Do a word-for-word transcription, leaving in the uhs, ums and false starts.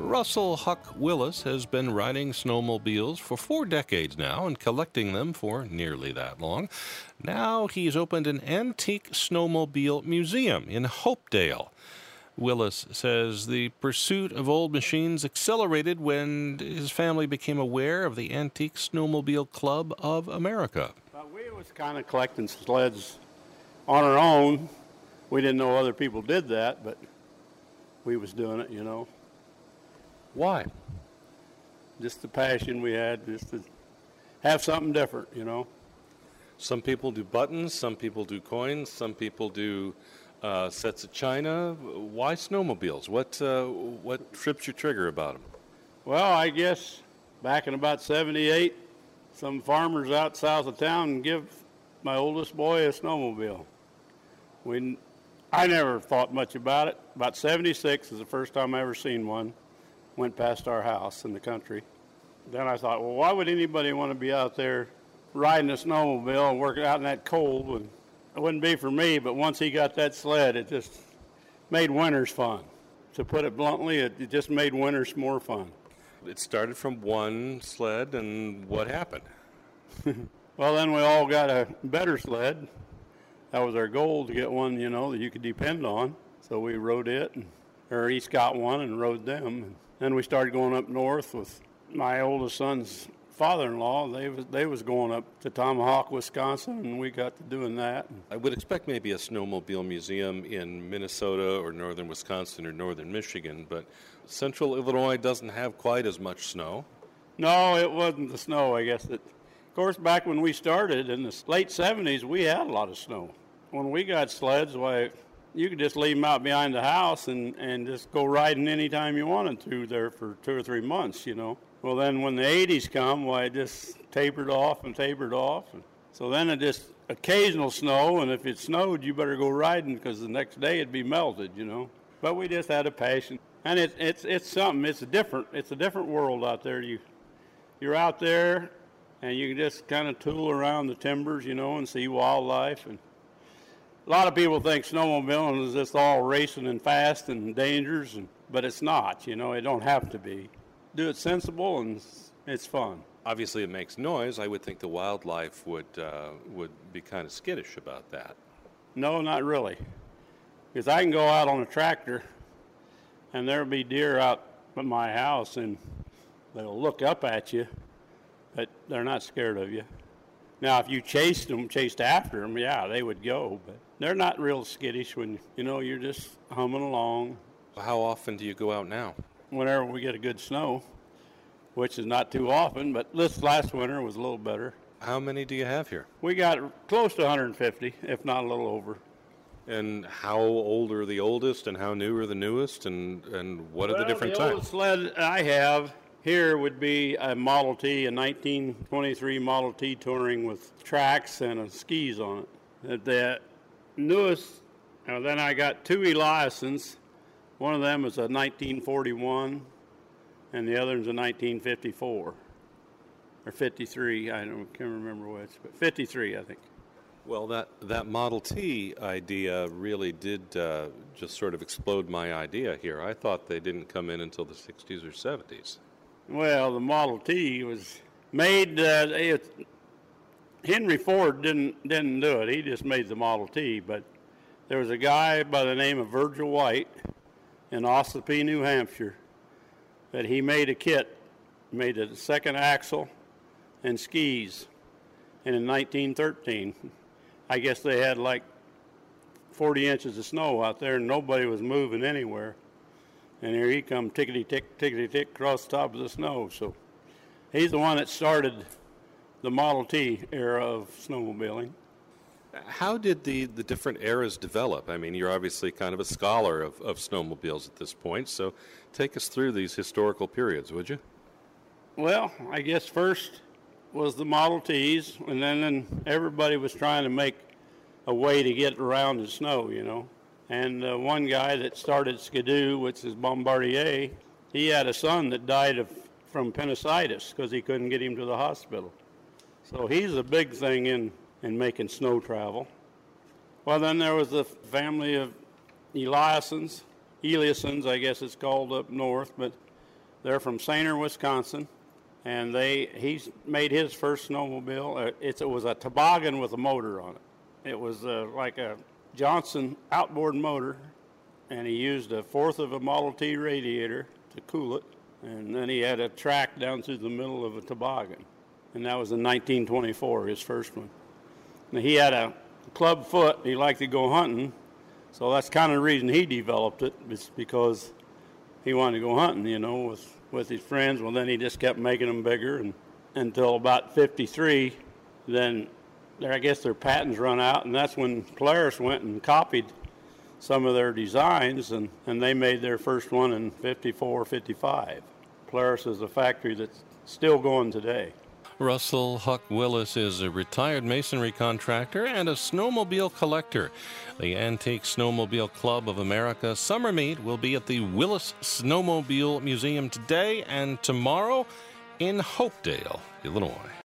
Russell Huck Willis has been riding snowmobiles for four decades now and collecting them for nearly that long. Now he's opened an antique snowmobile museum in Hopedale. Willis says the pursuit of old machines accelerated when his family became aware of the Antique Snowmobile Club of America. Well, we was kind of collecting sleds on our own. We didn't know other people did that, but we was doing it, you know. Why? Just the passion we had, just to have something different, you know. Some people do buttons, some people do coins, some people do uh, sets of china. Why snowmobiles? What uh, what trips your trigger about them? Well, I guess back in about seventy-eight, some farmers out south of town give my oldest boy a snowmobile. We, I never thought much about it. About seventy-six is the first time I ever seen one. Went past our house in the country. Then I thought, well, why would anybody want to be out there riding a snowmobile and working out in that cold? It wouldn't be for me, but once he got that sled, it just made winters fun. To put it bluntly, it, it just made winters more fun. It started from one sled, and what happened? Well, then we all got a better sled. That was our goal, to get one, you know, that you could depend on. So we rode it, and, or each got one and rode them. And then we started going up north with my oldest son's father-in-law. They was they was going up to Tomahawk, Wisconsin, and we got to doing that. I would expect maybe a snowmobile museum in Minnesota or northern Wisconsin or northern Michigan, but central Illinois doesn't have quite as much snow. No, it wasn't the snow, I guess. It, of course, back when we started in the late seventies, we had a lot of snow. When we got sleds, why, you could just leave them out behind the house and, and just go riding anytime you wanted to there for two or three months, you know. Well, then when the eighties come, why, it just tapered off and tapered off. And so then it just occasional snow, and if it snowed, you better go riding because the next day it'd be melted, you know. But we just had a passion. And it, it's it's something, it's a different, it's a different world out there. You, you're out there, and you can just kind of tool around the timbers, you know, and see wildlife. And a lot of people think snowmobiling is just all racing and fast and dangerous, and, but it's not, you know, it don't have to be. Do it sensible, and it's fun. Obviously, it makes noise. I would think the wildlife would uh, would be kind of skittish about that. No, not really. Because I can go out on a tractor, and there'll be deer out at my house, and they'll look up at you, but they're not scared of you. Now, if you chased them, chased after them, yeah, they would go, but they're not real skittish when, you know, you're just humming along. How often do you go out now? Whenever we get a good snow, which is not too often, but this last winter was a little better. How many do you have here? We got close to one hundred fifty, if not a little over. And how old are the oldest, and how new are the newest, and, and what are well, the different the types? The oldest sled I have here would be a Model T, a nineteen twenty-three Model T touring with tracks and a skis on it. The newest, uh, then I got two Eliassons. One of them is a nineteen forty-one, and the other is a nineteen fifty-four, or fifty-three. I don't can't remember which, but fifty-three, I think. Well, that, that Model T idea really did uh, just sort of explode my idea here. I thought they didn't come in until the sixties or seventies. Well, the Model T was made. Uh, it, Henry Ford didn't didn't do it. He just made the Model T. But there was a guy by the name of Virgil White in Ossipee, New Hampshire, that he made a kit, made a second axle and skis. And in nineteen thirteen, I guess they had like forty inches of snow out there, and nobody was moving anywhere. And here he come, tickety-tick, tickety-tick, across the top of the snow. So he's the one that started the Model T era of snowmobiling. How did the, the different eras develop? I mean, you're obviously kind of a scholar of, of snowmobiles at this point, so take us through these historical periods, would you? Well, I guess first was the Model Ts, and then, then everybody was trying to make a way to get around the snow, you know. And uh, one guy that started Skidoo, which is Bombardier, he had a son that died of, from appendicitis because he couldn't get him to the hospital. So he's a big thing in, in making snow travel. Well, then there was the family of Eliassons, Eliassons, I guess it's called up north, but They're from Sainer, Wisconsin, and they he's made his first snowmobile. Uh, it's, it was a toboggan with a motor on it. It was uh, like a Johnson outboard motor, and he used a fourth of a Model T radiator to cool it, and then he had a track down through the middle of a toboggan, and that was in nineteen twenty-four, his first one. Now, he had a club foot. He liked to go hunting, so that's kind of the reason he developed it. It's because he wanted to go hunting, you know, with, with his friends. Well, then he just kept making them bigger, and until about fifty-three, then there, I guess their patents run out, and that's when Polaris went and copied some of their designs, and, and they made their first one in fifty-four, fifty-five. Polaris is a factory that's still going today. Russell Huck Willis is a retired masonry contractor and a snowmobile collector. The Antique Snowmobile Club of America summer meet will be at the Willis Snowmobile Museum today and tomorrow in Hopedale, Illinois.